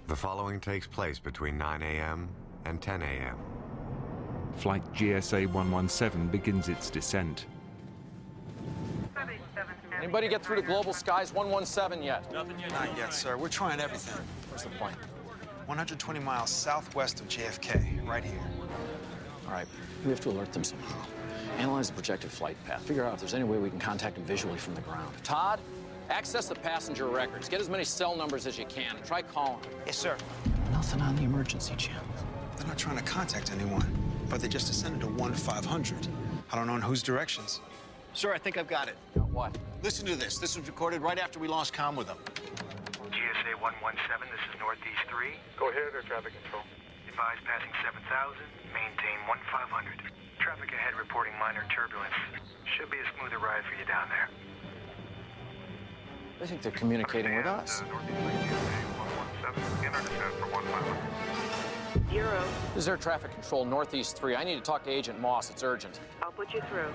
The following takes place between 9 a.m. and 10 a.m. Flight GSA 117 begins its descent. Anybody get through to Global Skies 117 yet? Nothing yet. Not yet, sir. We're trying everything. Where's the plane? 120 miles southwest of JFK, right here. All right, we have to alert them somehow. Analyze the projected flight path. Figure out if there's any way we can contact them visually from the ground. Todd, access the passenger records. Get as many cell numbers as you can. And try calling. Yes, sir. Nothing on the emergency channel. They're not trying to contact anyone, but they just descended to 1-500. I don't know in whose directions. Sir, I think I've got it. What? Listen to this. This was recorded right after we lost comm with them. GSA 117, this is Northeast 3. Go ahead, air traffic control. Advise passing 7,000, maintain 1-500. Traffic ahead reporting minor turbulence. Should be a smoother ride for you down there. I think they're communicating with us. Northeast 3, GSA 117, intercept for 1-500. 0. This is air traffic control, Northeast 3. I need to talk to Agent Moss. It's urgent. I'll put you through.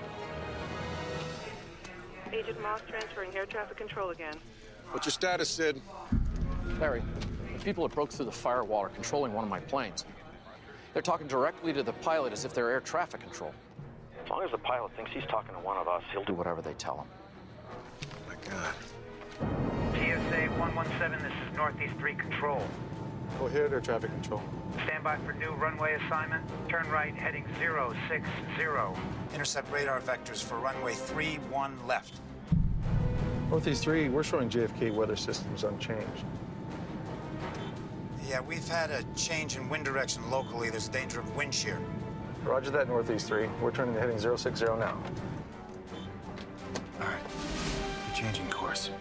Agent Moss transferring air traffic control again. What's your status, Sid? Larry, the people that broke through the firewall are controlling one of my planes. They're talking directly to the pilot as if they're air traffic control. As long as the pilot thinks he's talking to one of us, he'll do whatever they tell him. My God. GSA 117, this is Northeast 3 control. Go ahead, air traffic control. Stand by for new runway assignment. Turn right, heading 060. Intercept radar vectors for runway 31 left. Northeast 3, we're showing JFK weather systems unchanged. Yeah, we've had a change in wind direction locally. There's danger of wind shear. Roger that, Northeast 3. We're turning to heading 060 now. All right. We're changing course.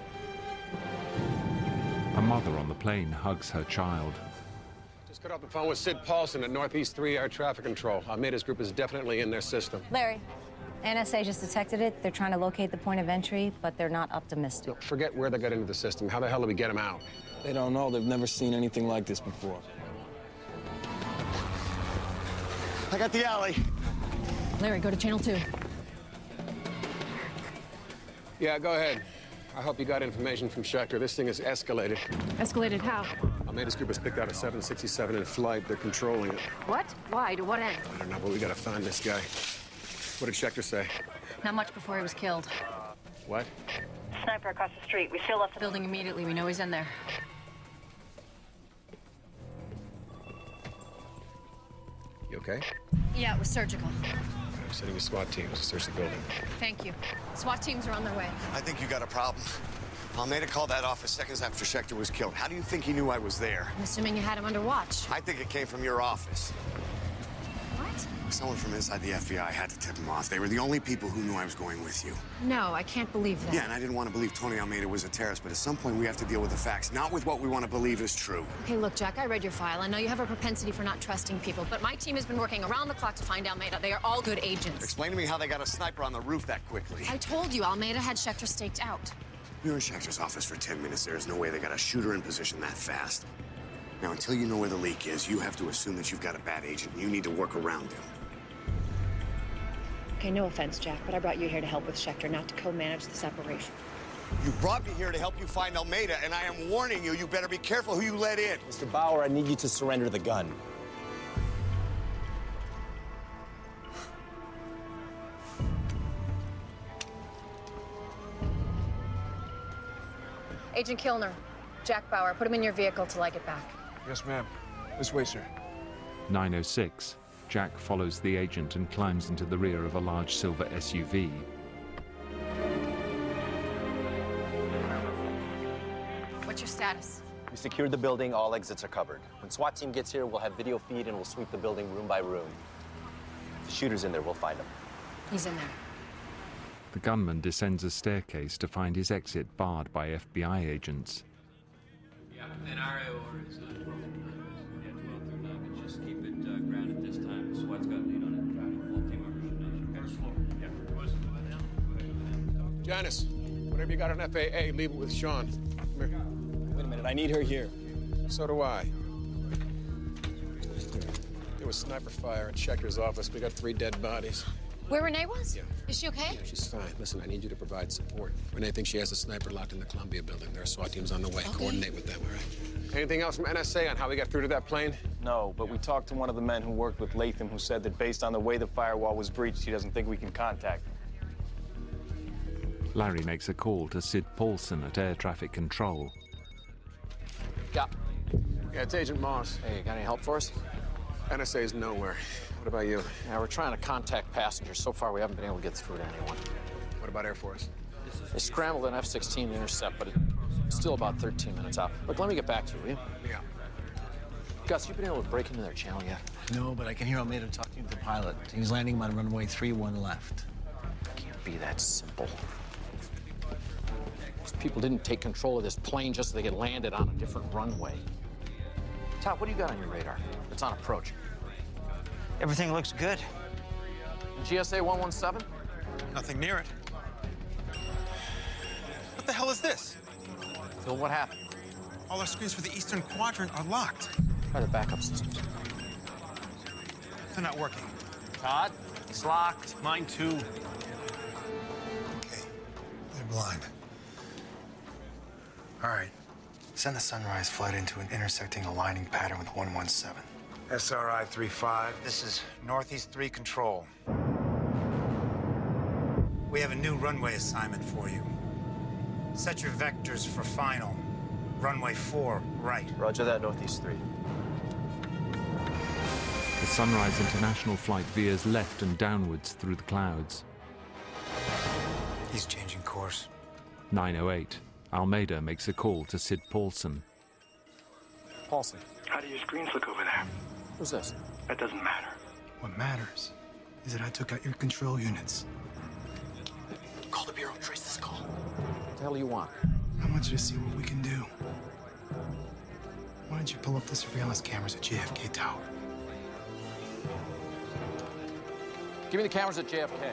A mother on the plane hugs her child. Just got off the phone with Sid Paulson at Northeast 3 Air Traffic Control. Almeida's group is definitely in their system. Larry, NSA just detected it. They're trying to locate the point of entry, but they're not optimistic. No, forget where they got into the system. How the hell do we get them out? They don't know. They've never seen anything like this before. I got the alley. Larry, go to channel 2. Yeah, go ahead. I hope you got information from Schechter. This thing has escalated. Escalated how? Almeida's group has picked out a 767 in flight. They're controlling it. What? Why? To what end? I don't know, but we gotta find this guy. What did Schechter say? Not much before he was killed. What? Sniper across the street. We still left the Building immediately. We know he's in there. You okay? Yeah, it was surgical. I'm sending a SWAT team to search the building. Thank you. SWAT teams are on their way. I think you got a problem. Almeida called that office seconds after Schechter was killed. How do you think he knew I was there? I'm assuming you had him under watch. I think it came from your office. What? Someone from inside the FBI had to tip him off. They were the only people who knew I was going with you. No, I can't believe that. Yeah, and I didn't want to believe Tony Almeida was a terrorist, but at some point we have to deal with the facts, not with what we want to believe is true. Okay, look, Jack, I read your file. I know you have a propensity for not trusting people, but my team has been working around the clock to find Almeida. They are all good agents. Explain to me how they got a sniper on the roof that quickly. I told you, Almeida had Schechter staked out. You were in Schechter's office for 10 minutes. There is no way they got a shooter in position that fast. Now, until you know where the leak is, you have to assume that you've got a bad agent, and you need to work around him. Okay, no offense, Jack, but I brought you here to help with Schechter, not to co-manage the separation. You brought me here to help you find Almeida, and I am warning you, you better be careful who you let in. Mr. Bauer, I need you to surrender the gun. Agent Kilner, Jack Bauer, put him in your vehicle till I get back. Yes, ma'am. This way, sir. 9:06. Jack follows the agent and climbs into the rear of a large silver SUV. What's your status? We secured the building. All exits are covered. When SWAT team gets here, we'll have video feed and we'll sweep the building room by room. If the shooter's in there, we'll find him. He's in there. The gunman descends a staircase to find his exit barred by FBI agents. Yeah, and our AO is 12 through 11. Just keep it grounded this time. SWAT's got lead on it. All team members should know. Yeah. Janice, whatever you got on FAA, leave it with Sean. Come here. Wait a minute, I need her here. So do I. There was sniper fire in Schechter's office. We got 3 dead bodies. Where Renee was? Yeah. Is she okay? Yeah, she's fine. Listen, I need you to provide support. Renee thinks she has a sniper locked in the Columbia building. There are SWAT teams on the way. Okay. Coordinate with them, all right? Anything else from NSA on how we got through to that plane? No, but we talked to one of the men who worked with Latham who said that based on the way the firewall was breached, he doesn't think we can contact him. Larry makes a call to Sid Paulson at Air Traffic Control. Yeah. Yeah, it's Agent Moss. Hey, you got any help for us? NSA is nowhere. What about you? Yeah, we're trying to contact passengers. So far, we haven't been able to get through to anyone. What about Air Force? They scrambled an F-16 to intercept, but it's still about 13 minutes out. Look, let me get back to you, will you? Yeah. Gus, you been able to break into their channel yet? No, but I can hear Almeida talking to the pilot. He's landing on runway 31 left. Can't be that simple. These people didn't take control of this plane just so they could land it on a different runway. Todd, what do you got on your radar? It's on approach. Everything looks good. And GSA 117? Nothing near it. What the hell is this? Phil, what happened? All our screens for the Eastern Quadrant are locked. Try the backup systems. They're not working. Todd? It's locked. Mine too. Okay. They're blind. All right. Send the Sunrise flight into an intersecting aligning pattern with 117. SRI 35. This is Northeast 3 Control. We have a new runway assignment for you. Set your vectors for final. Runway 4, right. Roger that, Northeast 3. The Sunrise International flight veers left and downwards through the clouds. He's changing course. 9:08. Almeida makes a call to Sid Paulson. Paulson. How do your screens look over there? Who's this? That doesn't matter. What matters is that I took out your control units. Call the Bureau, trace this call. What the hell do you want? I want you to see what we can do. Why don't you pull up the surveillance cameras at JFK Tower? Give me the cameras at JFK.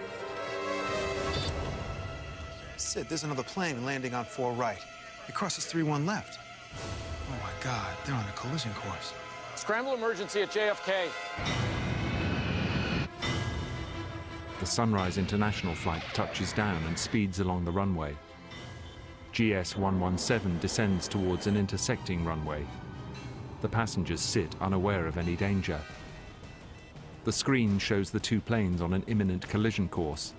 Sid, there's another plane landing on 4 right. It crosses 31 left. Oh my God, they're on a collision course. Scramble emergency at JFK. The Sunrise International flight touches down and speeds along the runway. GS 117 descends towards an intersecting runway. The passengers sit unaware of any danger. The screen shows the two planes on an imminent collision course.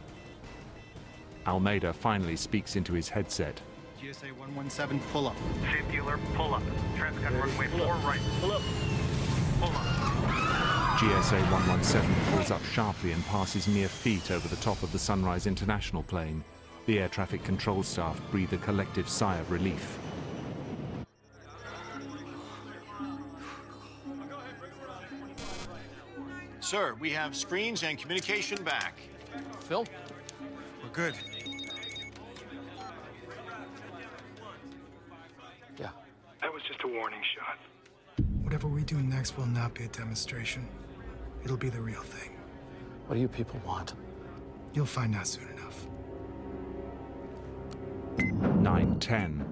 Almeida finally speaks into his headset. GSA 117, pull up. Sid Bueller, pull up. Traffic on runway 4, right. Pull up. Pull up. GSA 117 pulls up sharply and passes mere feet over the top of the Sunrise International plane. The air traffic control staff breathe a collective sigh of relief. Sir, we have screens and communication back. Phil? We're good. Yeah. That was just a warning shot. Whatever we do next will not be a demonstration. It'll be the real thing. What do you people want? You'll find out soon enough. 9:10.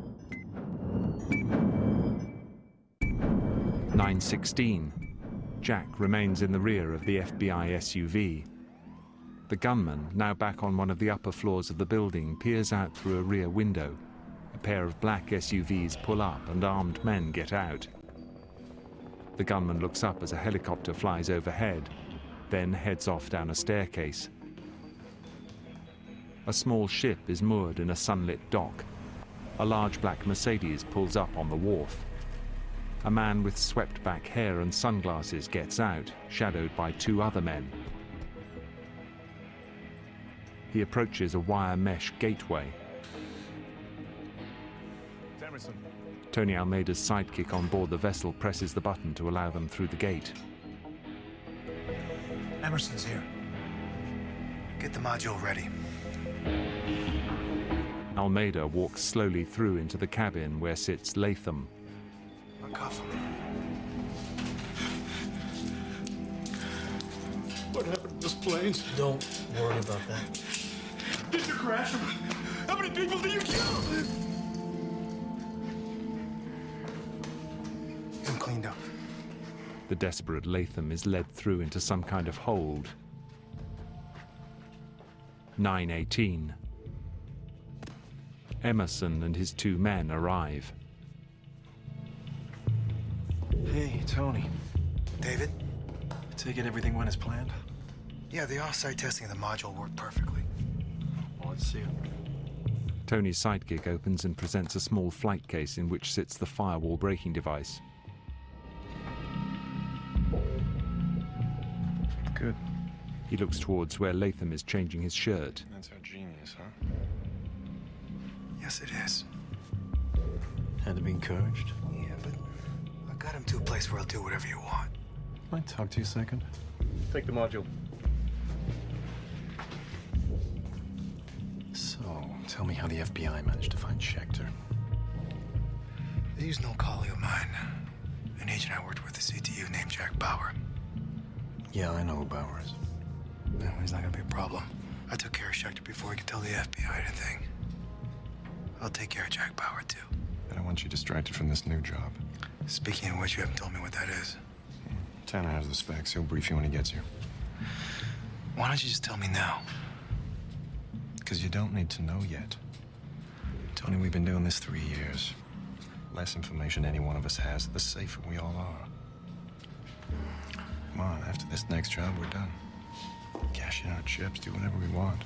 9:16. Jack remains in the rear of the FBI SUV. The gunman, now back on one of the upper floors of the building, peers out through a rear window. A pair of black SUVs pull up and armed men get out. The gunman looks up as a helicopter flies overhead, then heads off down a staircase. A small ship is moored in a sunlit dock. A large black Mercedes pulls up on the wharf. A man with swept-back hair and sunglasses gets out, shadowed by 2 other men. He approaches a wire mesh gateway. Emerson. Tony Almeida's sidekick on board the vessel presses the button to allow them through the gate. Emerson's here. Get the module ready. Almeida walks slowly through into the cabin where sits Latham. Uncuff him. What happened to this plane? Don't worry about that. Did you crash him? How many people did you kill? Get him cleaned up. The desperate Latham is led through into some kind of hold. 9:18. Emerson and his 2 men arrive. Tony. David? I take it everything went as planned? Yeah, the off-site testing of the module worked perfectly. Well, let's see it. Tony's sidekick opens and presents a small flight case in which sits the firewall breaking device. Good. He looks towards where Latham is changing his shirt. That's our genius, huh? Yes, it is. Had to be encouraged. Yeah, but I got him to a place where he'll do whatever you want. Can I talk to you a second? Take the module. So, tell me how the FBI managed to find Schechter. They used an old colleague of mine, an agent I worked with at CTU named Jack Bauer. Yeah, I know who Bauer is. No, he's not gonna be a problem. I took care of Schechter before he could tell the FBI anything. I'll take care of Jack Bauer, too. But I want you distracted from this new job. Speaking of which, you haven't told me what that is. Tanner has the specs. He'll brief you when he gets here. Why don't you just tell me now? Because you don't need to know yet. Tony, we've been doing this 3 years. Less information any one of us has, the safer we all are. Come on, after this next job, we're done. Cash in our chips, do whatever we want.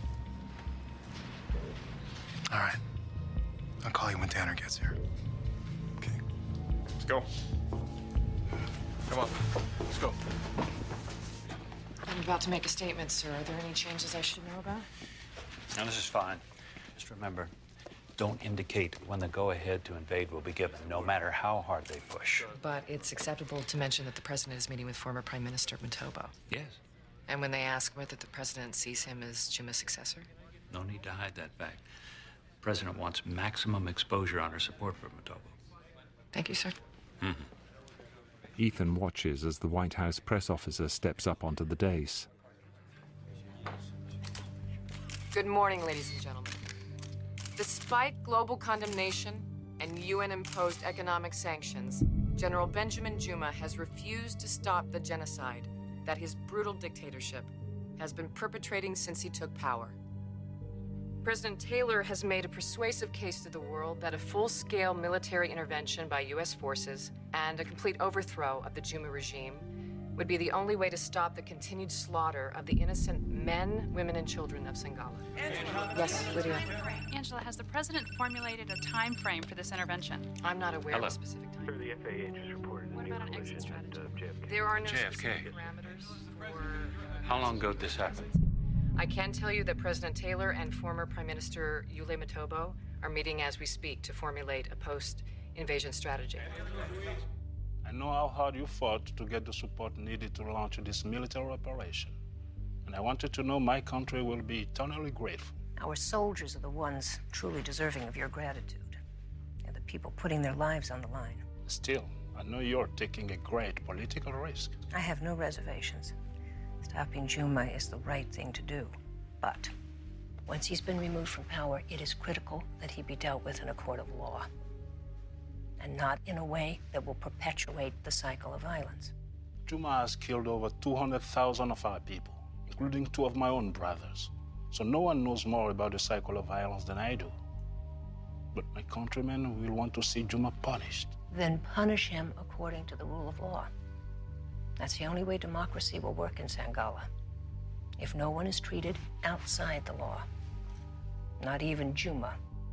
All right. I'll call you when Tanner gets here. Okay. Let's go. Come on. Let's go. I'm about to make a statement, sir. Are there any changes I should know about? No, this is fine. Just remember, don't indicate when the go-ahead to invade will be given, no matter how hard they push. But it's acceptable to mention that the president is meeting with former Prime Minister Matobo. Yes. And when they ask whether the president sees him as Juma's successor? No need to hide that fact. The president wants maximum exposure on her support for Matobo. Thank you, sir. Mm-hmm. Ethan watches as the White House press officer steps up onto the dais. Good morning, ladies and gentlemen. Despite global condemnation and UN-imposed economic sanctions, General Benjamin Juma has refused to stop the genocide that his brutal dictatorship has been perpetrating since he took power. President Taylor has made a persuasive case to the world that a full-scale military intervention by U.S. forces and a complete overthrow of the Juma regime would be the only way to stop the continued slaughter of the innocent men, women, and children of Sangala. Yes, Lydia. Angela, has the president formulated a time frame for this intervention? I'm not aware of a specific time. The FAA just reported What about an exit strategy? There are no JFK. specific parameters for... How long ago did this happen? I can tell you that President Taylor and former Prime Minister Yule Matobo are meeting as we speak to formulate a post-invasion strategy. I know how hard you fought to get the support needed to launch this military operation. And I want you to know my country will be eternally grateful. Our soldiers are the ones truly deserving of your gratitude. They're the people putting their lives on the line. Still, I know you're taking a great political risk. I have no reservations. Stopping Juma is the right thing to do. But once he's been removed from power, it is critical that he be dealt with in a court of law. And not in a way that will perpetuate the cycle of violence. Juma has killed over 200,000 of our people, including 2 of my own brothers. So no one knows more about the cycle of violence than I do. But my countrymen will want to see Juma punished. Then punish him according to the rule of law. That's the only way democracy will work in Sangala. If no one is treated outside the law. Not even Juma.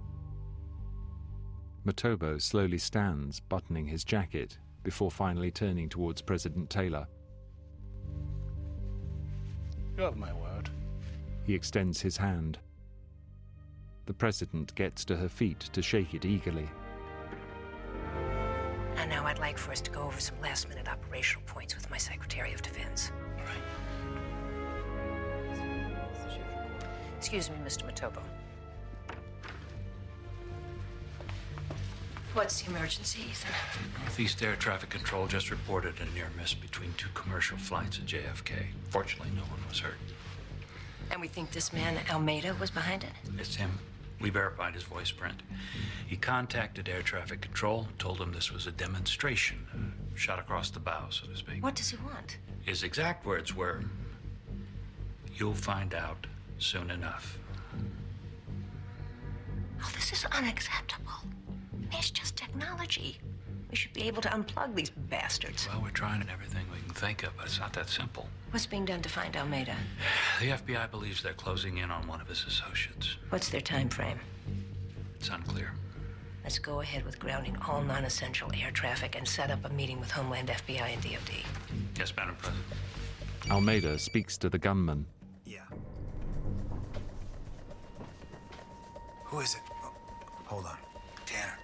Matobo slowly stands, buttoning his jacket, before finally turning towards President Taylor. You have my word. He extends his hand. The president gets to her feet to shake it eagerly. And now I'd like for us to go over some last-minute operational points with my Secretary of Defense. All right. Excuse me, Mr. Matobo. What's the emergency, Ethan? Northeast Air Traffic Control just reported a near miss between 2 commercial flights at JFK. Fortunately, no one was hurt. And we think this man, Almeida, was behind it? It's him. We verified his voice print. He contacted Air Traffic Control, told them this was a demonstration, a shot across the bow, so to speak. What does he want? His exact words were, "You'll find out soon enough." Oh, this is unacceptable. It's just technology. We should be able to unplug these bastards. Well, we're trying everything we can think of, but it's not that simple. What's being done to find Almeida? The FBI believes they're closing in on one of his associates. What's their time frame? It's unclear. Let's go ahead with grounding all non-essential air traffic and set up a meeting with Homeland, FBI, and DOD. Yes, Madam President. Almeida speaks to the gunman. Yeah. Who is it? Oh, hold on. Tanner.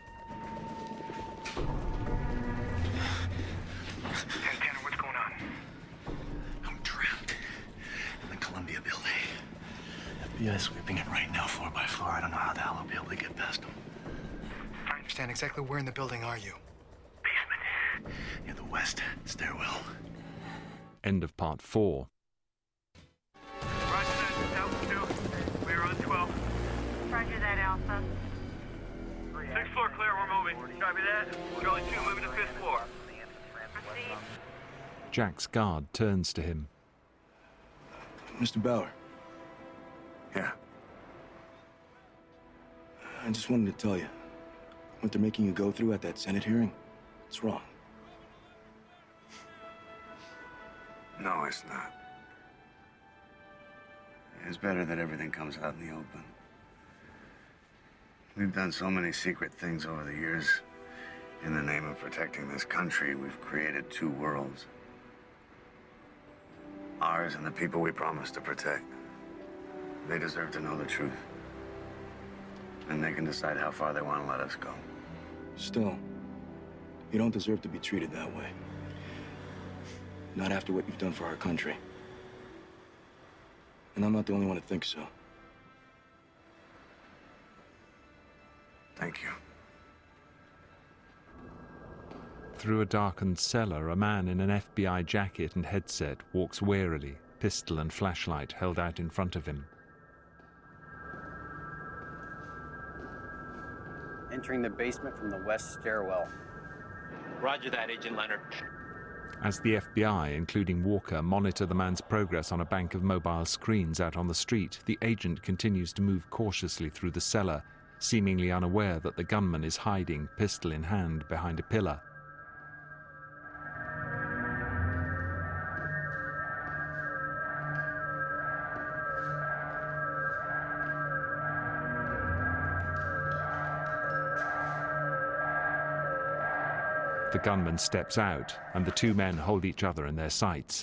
Hey, Tanner, what's going on? I'm trapped in the Columbia building. FBI is sweeping it right now, floor by floor. I don't know how the hell I'll be able to get past them. I understand exactly where in the building are you? Basement. Near the west stairwell. End of part 4. Roger that, Alpha 2. We're on 12. Roger that, Alpha. 6th floor clear, we're moving. Copy that. Charlie 2, moving to 5th floor. Proceed. Jack's guard turns to him. Mr. Bauer. Yeah. I just wanted to tell you, what they're making you go through at that Senate hearing, it's wrong. No, it's not. It's better that everything comes out in the open. We've done so many secret things over the years. In the name of protecting this country, we've created two worlds. Ours and the people we promised to protect. They deserve to know the truth. And they can decide how far they want to let us go. Still, you don't deserve to be treated that way. Not after what you've done for our country. And I'm not the only one that thinks so. Thank you. Through a darkened cellar, a man in an FBI jacket and headset walks warily, pistol and flashlight held out in front of him. Entering the basement from the west stairwell. Roger that, Agent Leonard. As the FBI, including Walker, monitor the man's progress on a bank of mobile screens out on the street, the agent continues to move cautiously through the cellar, seemingly unaware that the gunman is hiding, pistol in hand, behind a pillar. The gunman steps out, and the two men hold each other in their sights.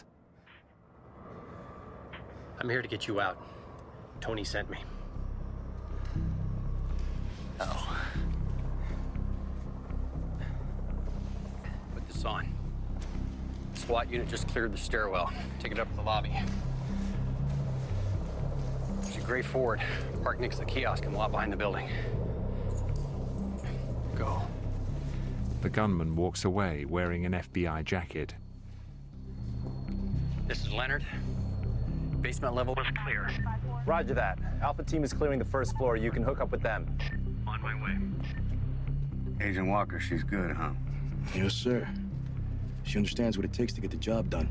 I'm here to get you out. Tony sent me. Uh-oh. Put this on. The SWAT unit just cleared the stairwell. Take it up to the lobby. There's a gray Ford parked next to the kiosk and lot behind the building. Go. The gunman walks away wearing an FBI jacket. This is Leonard. Basement level is clear. Roger that. Alpha team is clearing the first floor. You can hook up with them. On my way. Agent Walker, she's good, huh? Yes, sir. She understands what it takes to get the job done.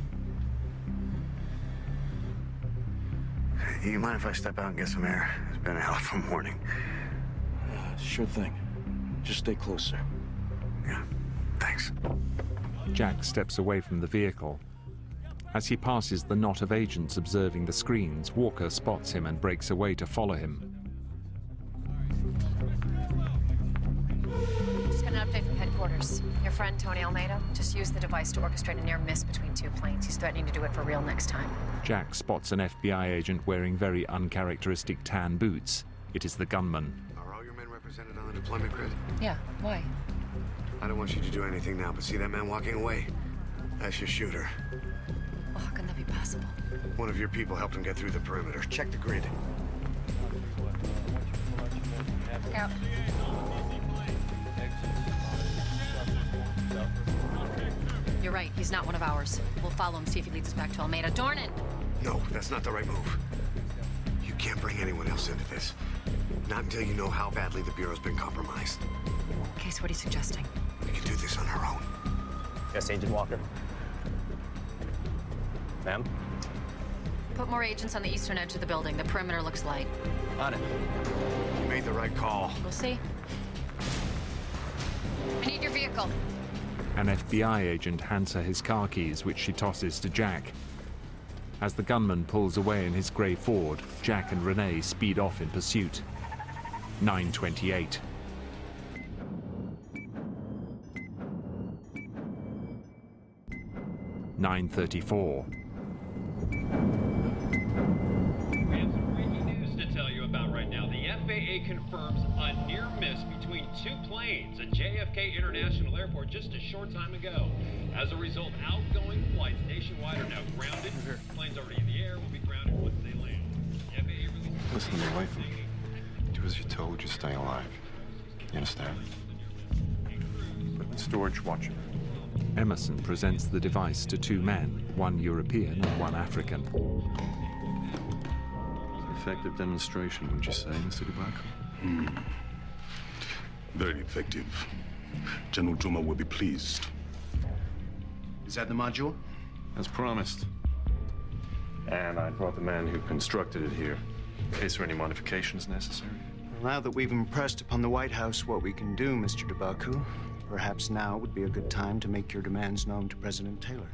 You mind if I step out and get some air? It's been a hell of a morning. Sure thing. Just stay close, sir. Yeah, thanks. Jack steps away from the vehicle. As he passes the knot of agents observing the screens, Walker spots him and breaks away to follow him. Just got an update from headquarters. Your friend, Tony Almeida, just used the device to orchestrate a near miss between two planes. He's threatening to do it for real next time. Jack spots an FBI agent wearing very uncharacteristic tan boots. It is the gunman. Are all your men represented on the deployment grid? Yeah, why? I don't want you to do anything now, but see that man walking away? That's your shooter. Well, how can that be possible? One of your people helped him get through the perimeter. Check the grid. Look out. You're right, he's not one of ours. We'll follow him, see if he leads us back to Almeida. Dornan! No, that's not the right move. You can't bring anyone else into this. Not until you know how badly the Bureau's been compromised. Okay, so what are you suggesting? We can do this on our own. Yes, Agent Walker. Ma'am? Put more agents on the eastern edge of the building. The perimeter looks light. On it. You made the right call. We'll see. I need your vehicle. An FBI agent hands her his car keys, which she tosses to Jack. As the gunman pulls away in his grey Ford, Jack and Renee speed off in pursuit. 9:28. (9:34). We have some breaking news to tell you about right now. The FAA confirms a near miss between two planes at JFK International Airport just a short time ago. As a result, outgoing flights nationwide are now grounded. Planes already in the air will be grounded once they land. The FAA released... Listen to me, Latham. Do as you're told, you stay alive. You understand? Put him in storage, watch him. Emerson presents the device to two men, one European and one African. Effective demonstration, wouldn't you say, Mr. Dubaco? Very effective. General Juma will be pleased. Is that the module? As promised. And I brought the man who constructed it here, in case there are any modifications necessary. Now that we've impressed upon the White House what we can do, Mr. Dubaco, perhaps now would be a good time to make your demands known to President Taylor.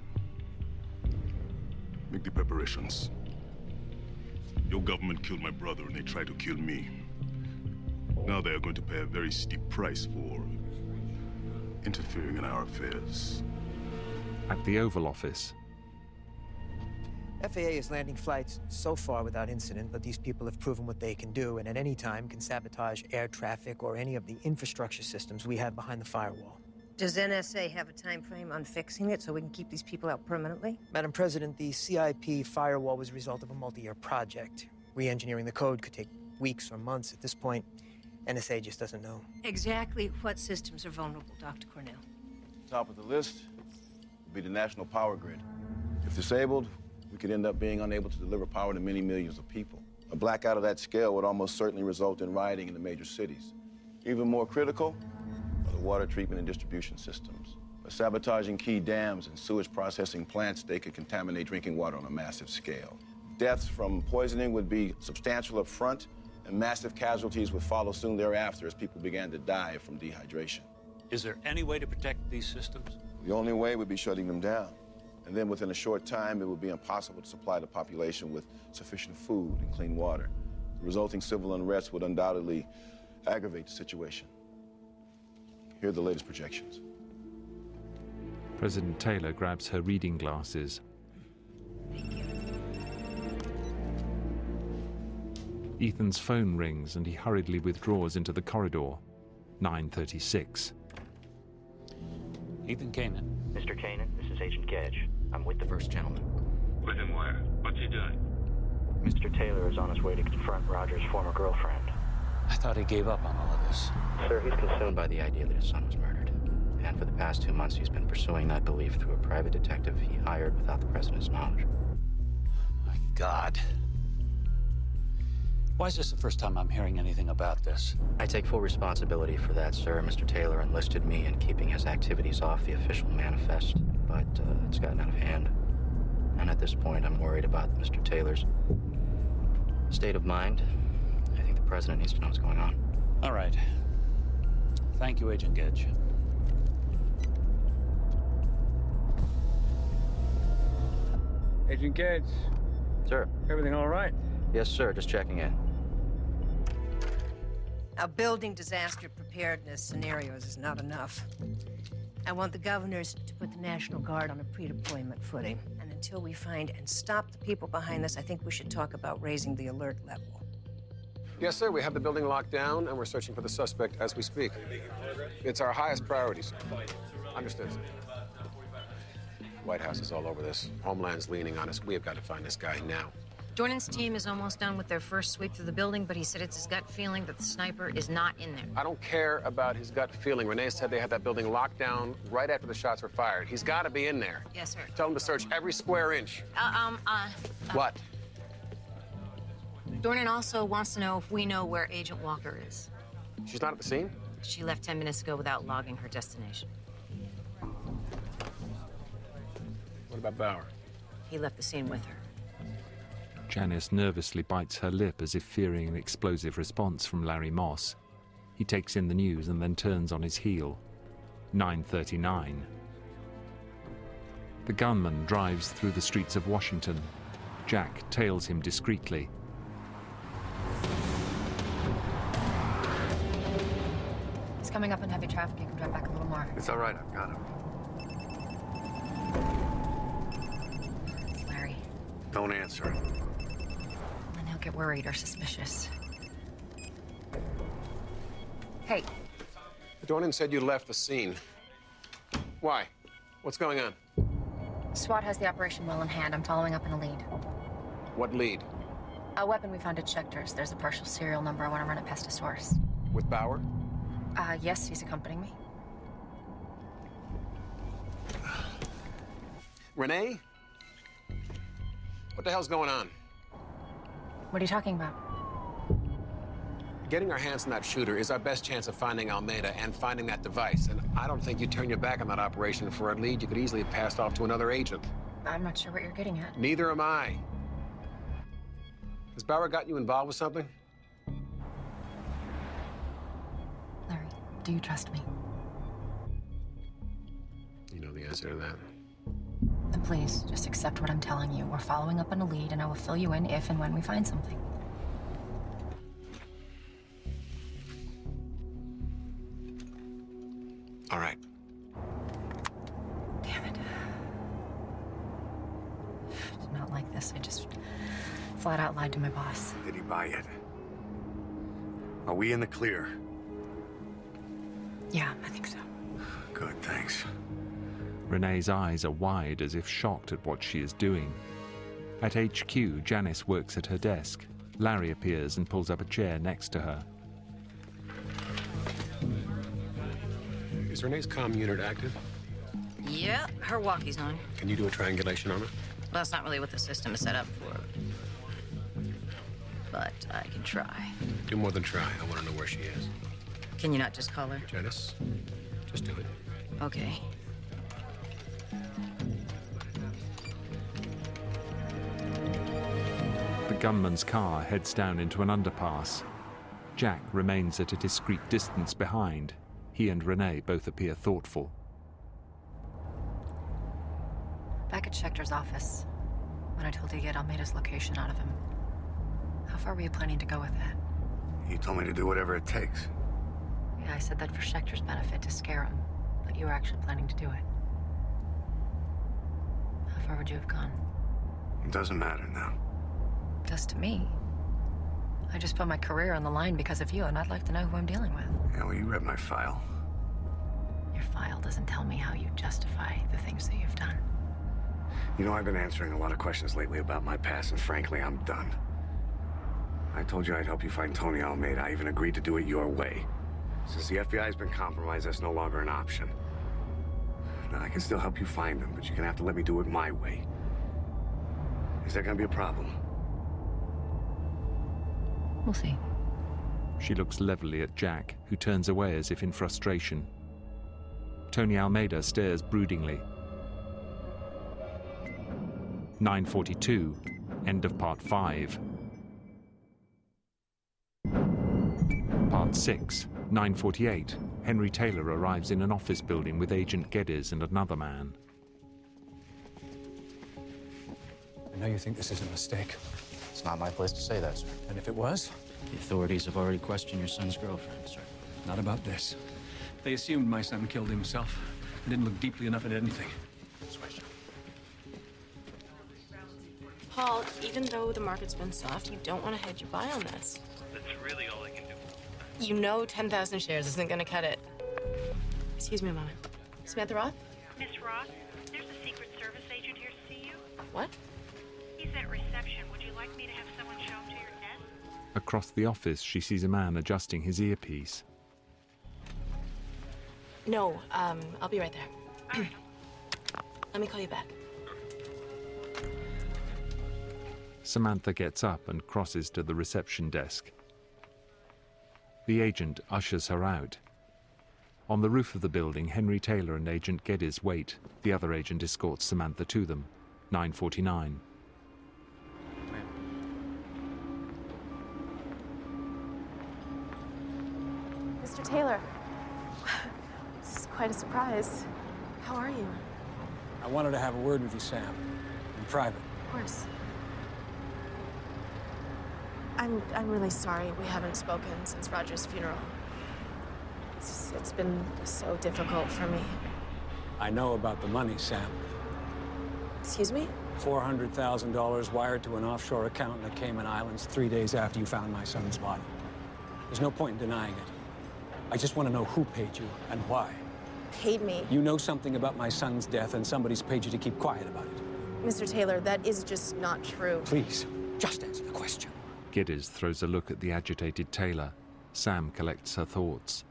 Make the preparations. Your government killed my brother and they tried to kill me. Now they are going to pay a very steep price for interfering in our affairs. At the Oval Office. FAA is landing flights so far without incident, but these people have proven what they can do, and at any time can sabotage air traffic or any of the infrastructure systems we have behind the firewall. Does NSA have a time frame on fixing it so we can keep these people out permanently? Madam President, the CIP firewall was a result of a multi-year project. Re-engineering the code could take weeks or months. At this point, NSA just doesn't know. Exactly what systems are vulnerable, Dr. Cornell? Top of the list would be the national power grid. If disabled, we could end up being unable to deliver power to many millions of people. A blackout of that scale would almost certainly result in rioting in the major cities. Even more critical are the water treatment and distribution systems. By sabotaging key dams and sewage processing plants, they could contaminate drinking water on a massive scale. Deaths from poisoning would be substantial up front, and massive casualties would follow soon thereafter as people began to die from dehydration. Is there any way to protect these systems? The only way would be shutting them down. And then within a short time, it would be impossible to supply the population with sufficient food and clean water. The resulting civil unrest would undoubtedly aggravate the situation. Here are the latest projections. President Taylor grabs her reading glasses. Ethan's phone rings and he hurriedly withdraws into the corridor. 9:36. Ethan Kanan. Mr. Kanan, this is Agent Gedge. I'm with the first gentleman. With him where? What's he doing? Mr. Taylor is on his way to confront Roger's former girlfriend. I thought he gave up on all of this. Sir, he's consumed by the idea that his son was murdered. And for the past 2 months, he's been pursuing that belief through a private detective he hired without the president's knowledge. My God. Why is this the first time I'm hearing anything about this? I take full responsibility for that, sir. Mr. Taylor enlisted me in keeping his activities off the official manifest, but it's gotten out of hand. And at this point, I'm worried about Mr. Taylor's state of mind. I think the president needs to know what's going on. All right. Thank you, Agent Gedge. Agent Gedge. Sir. Everything all right? Yes, sir. Just checking in. Now, building disaster preparedness scenarios is not enough. I want the governors to put the National Guard on a pre-deployment footing. And until we find and stop the people behind this, I think we should talk about raising the alert level. Yes, sir. We have the building locked down, and we're searching for the suspect as we speak. It's our highest priority, sir. Understood, sir. White House is all over this. Homeland's leaning on us. We have got to find this guy now. Jordan's team is almost done with their first sweep through the building, but he said it's his gut feeling that the sniper is not in there. I don't care about his gut feeling. Renee said they had that building locked down right after the shots were fired. He's got to be in there. Yes, sir. Tell him to search every square inch. What? Jordan also wants to know if we know where Agent Walker is. She's not at the scene? She left 10 minutes ago without logging her destination. What about Bauer? He left the scene with her. Janice nervously bites her lip as if fearing an explosive response from Larry Moss. He takes in the news and then turns on his heel. 9:39. The gunman drives through the streets of Washington. Jack tails him discreetly. He's coming up in heavy traffic. You can drive back a little more. It's all right, I've got him. It's Larry. Don't answer. Then he'll get worried or suspicious. Hey. Dornan said you left the scene. Why? What's going on? SWAT has the operation well in hand. I'm following up on a lead. What lead? A weapon we found at Schechter's. There's a partial serial number. I want to run it past a source. With Bauer? Yes, he's accompanying me. Renee? What the hell's going on? What are you talking about? Getting our hands on that shooter is our best chance of finding Almeida and finding that device. And I don't think you'd turn your back on that operation for a lead you could easily have passed off to another agent. I'm not sure what you're getting at. Neither am I. Has Bauer got you involved with something? Larry, do you trust me? You know the answer to that. Then please, just accept what I'm telling you. We're following up on a lead, and I will fill you in if and when we find something. All right. Damn it. Did not like this. I just flat out lied to my boss. Did he buy it? Are we in the clear? Yeah, I think so. Good, thanks. Renee's eyes are wide as if shocked at what she is doing. At HQ, Janice works at her desk. Larry appears and pulls up a chair next to her. Is Renee's comm unit active? Yeah, her walkie's on. Can you do a triangulation on it? Well, that's not really what the system is set up for. But I can try. Do more than try. I want to know where she is. Can you not just call her? Janice, just do it. Okay. The gunman's car heads down into an underpass. Jack remains at a discreet distance behind. He and Renee both appear thoughtful. Back at Schechter's office, when I told you to get Almeida's location out of him, how far were you planning to go with that? You told me to do whatever it takes. Yeah, I said that for Schechter's benefit, to scare him, but you were actually planning to do it. How far would you have gone? It doesn't matter now. It does to me. I just put my career on the line because of you, and I'd like to know who I'm dealing with. Yeah, well, you read my file. Your file doesn't tell me how you justify the things that you've done. You know, I've been answering a lot of questions lately about my past, and frankly, I'm done. I told you I'd help you find Tony Almeida. I even agreed to do it your way. Since the FBI has been compromised, that's no longer an option. Now, I can still help you find him, but you're gonna have to let me do it my way. Is that gonna be a problem? We'll see. She looks levelly at Jack, who turns away as if in frustration. Tony Almeida stares broodingly. 9:42, end of Part 5. Part 6, 9:48. Henry Taylor arrives in an office building with Agent Geddes and another man. I know you think this is a mistake. It's not my place to say that, sir. And if it was? The authorities have already questioned your son's girlfriend, sir. Not about this. They assumed my son killed himself. I didn't look deeply enough at anything. Paul, even though the market's been soft, you don't want to hedge your buy on this. That's really all I can do. You know 10,000 shares isn't going to cut it. Excuse me a moment. Samantha Roth? Miss Roth, there's a Secret Service agent here to see you. What? He's at reception. Would you like me to have someone show him to your desk? Across the office, she sees a man adjusting his earpiece. No, I'll be right there. Let me call you back. Samantha gets up and crosses to the reception desk. The agent ushers her out. On the roof of the building, Henry Taylor and Agent Geddes wait. The other agent escorts Samantha to them. 9:49. Mr. Taylor. This is quite a surprise. How are you? I wanted to have a word with you, Sam. In private. Of course. I'm really sorry we haven't spoken since Roger's funeral. It's been so difficult for me. I know about the money, Sam. Excuse me? $400,000 wired to an offshore account in the Cayman Islands 3 days after you found my son's body. There's no point in denying it. I just want to know who paid you and why. Paid me? You know something about my son's death and somebody's paid you to keep quiet about it. Mr. Taylor, that is just not true. Please, just answer the question. Gidders throws a look at the agitated Taylor. Sam collects her thoughts.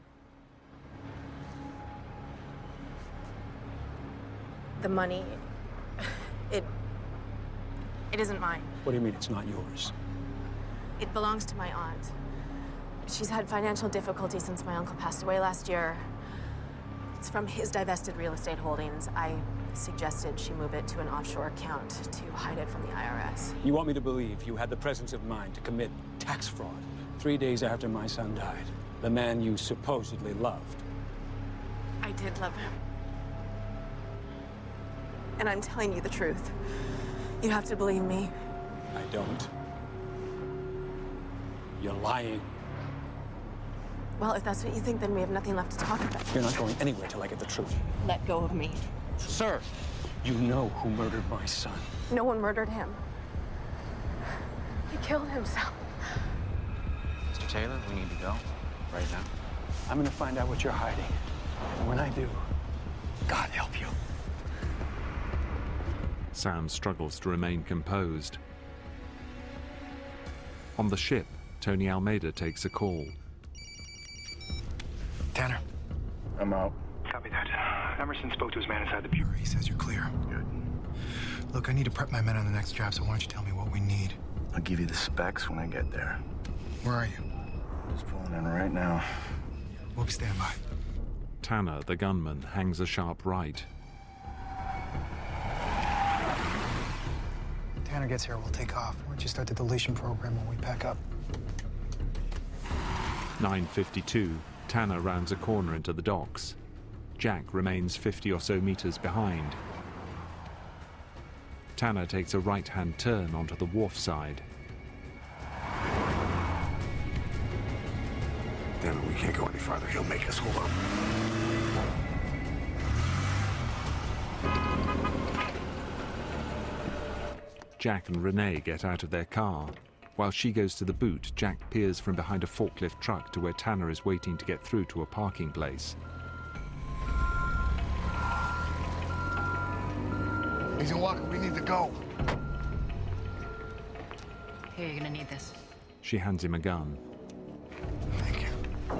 The money, it isn't mine. What do you mean it's not yours? It belongs to my aunt. She's had financial difficulties since my uncle passed away last year. It's from his divested real estate holdings. I suggested she move it to an offshore account to hide it from the IRS. You want me to believe you had the presence of mind to commit tax fraud 3 days after my son died? The man you supposedly loved. I did love him. And I'm telling you the truth. You have to believe me. I don't. You're lying. Well, if that's what you think, then we have nothing left to talk about. You're not going anywhere till I get the truth. Let go of me. Sir, you know who murdered my son. No one murdered him. He killed himself. Mr. Taylor, we need to go. Right now. I'm gonna find out what you're hiding. And when I do, God help you. Sam struggles to remain composed. On the ship, Tony Almeida takes a call. Tanner. I'm out. Copy that. Emerson spoke to his man inside the bureau. He says you're clear. Good. Look, I need to prep my men on the next job, so why don't you tell me what we need? I'll give you the specs when I get there. Where are you? Just pulling in right now. We'll be standing by. Tanner, the gunman, hangs a sharp right. Tanner gets here, we'll take off. Why don't you start the deletion program when we pack up? 9:52, Tanner rounds a corner into the docks. Jack remains 50 or so meters behind. Tanner takes a right-hand turn onto the wharf side. Damn it, we can't go any farther. He'll make us. Hold on. Jack and Renee get out of their car. While she goes to the boot, Jack peers from behind a forklift truck to where Tanner is waiting to get through to a parking place. Agent Walker, we need to go. Here, you're gonna need this. She hands him a gun. Thank you.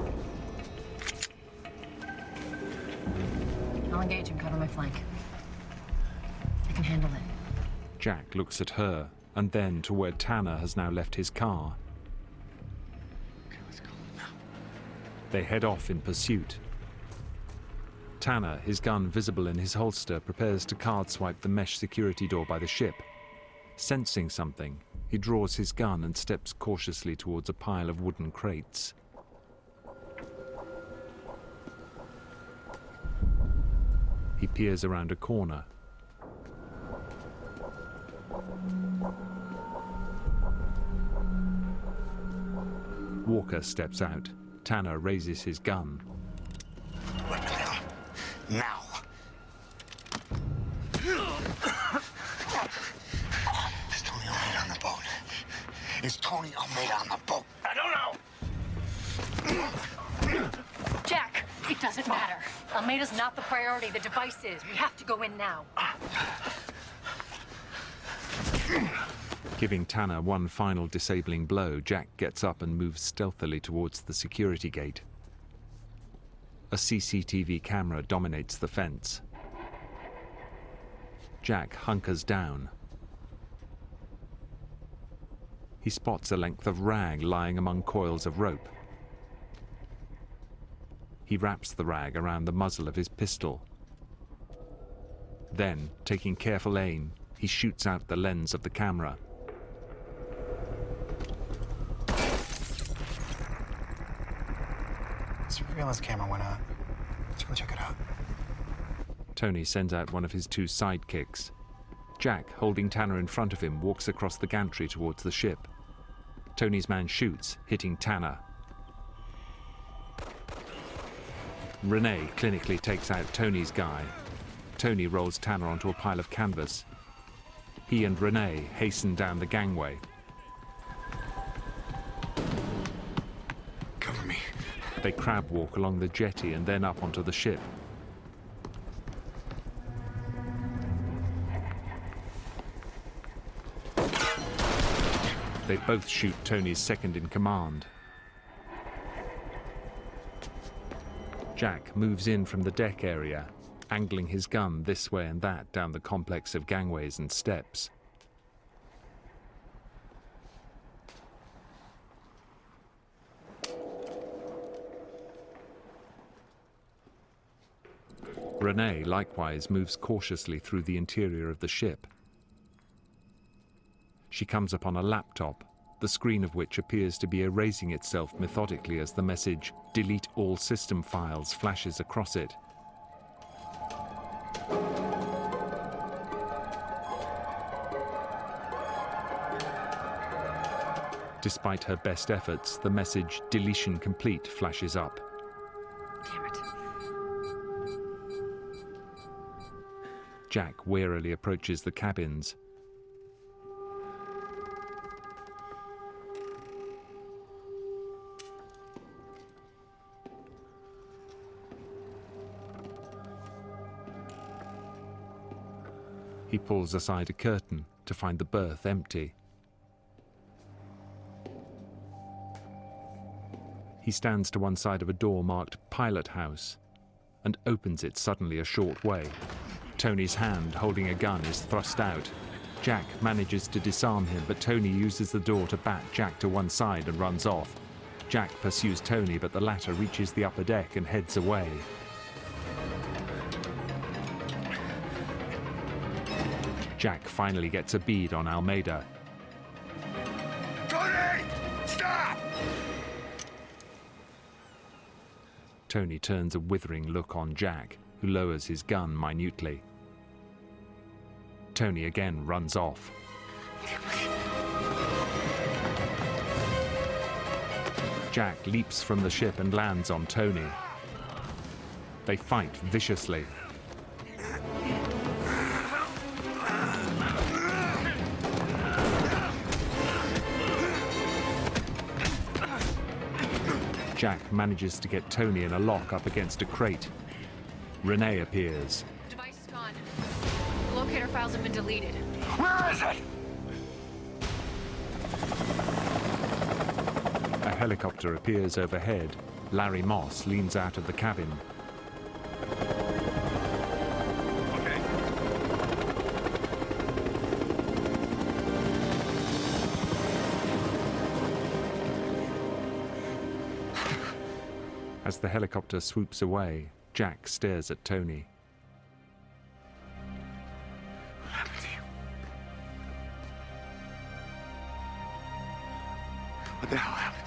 I'll engage and cover my flank. I can handle it. Jack looks at her, and then to where Tanner has now left his car. Okay, let's go now. They head off in pursuit. Tanner, his gun visible in his holster, prepares to card swipe the mesh security door by the ship. Sensing something, he draws his gun and steps cautiously towards a pile of wooden crates. He peers around a corner. Walker steps out. Tanner raises his gun. Now. Is Tony Almeida on the boat? Is Tony Almeida on the boat? I don't know. Jack, it doesn't matter. Almeida's not the priority. The device is. We have to go in now. Giving Tanner one final disabling blow, Jack gets up and moves stealthily towards the security gate. A CCTV camera dominates the fence. Jack hunkers down. He spots a length of rag lying among coils of rope. He wraps the rag around the muzzle of his pistol. Then, taking careful aim, he shoots out the lens of the camera. Surveillance camera went on. Let's go check it out. Tony sends out one of his two sidekicks. Jack, holding Tanner in front of him, walks across the gantry towards the ship. Tony's man shoots, hitting Tanner. Renee clinically takes out Tony's guy. Tony rolls Tanner onto a pile of canvas. He and Renee hasten down the gangway. Cover me. They crab walk along the jetty and then up onto the ship. They both shoot Tony's second-in-command. Jack moves in from the deck area, angling his gun this way and that down the complex of gangways and steps. Renee likewise moves cautiously through the interior of the ship. She comes upon a laptop, the screen of which appears to be erasing itself methodically as the message, "Delete all system files," flashes across it. Despite her best efforts, the message, "Deletion complete," flashes up. Damn it. Jack warily approaches the cabins. He pulls aside a curtain to find the berth empty. He stands to one side of a door marked Pilot House and opens it suddenly a short way. Tony's hand, holding a gun, is thrust out. Jack manages to disarm him, but Tony uses the door to bat Jack to one side and runs off. Jack pursues Tony, but the latter reaches the upper deck and heads away. Jack finally gets a bead on Almeida. Tony! Stop! Tony turns a withering look on Jack, who lowers his gun minutely. Tony again runs off. Jack leaps from the ship and lands on Tony. They fight viciously. Jack manages to get Tony in a lock up against a crate. Renee appears. Device is gone. The locator files have been deleted. Where is it? A helicopter appears overhead. Larry Moss leans out of the cabin. As the helicopter swoops away, Jack stares at Tony. What happened to you? What the hell happened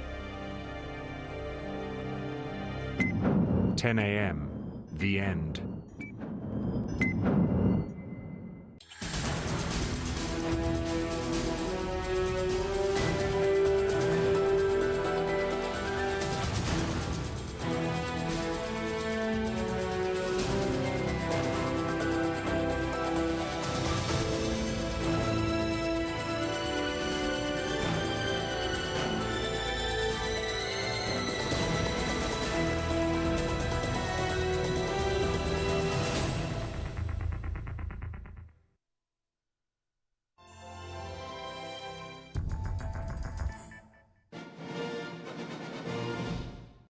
to you? 10 a.m. The end.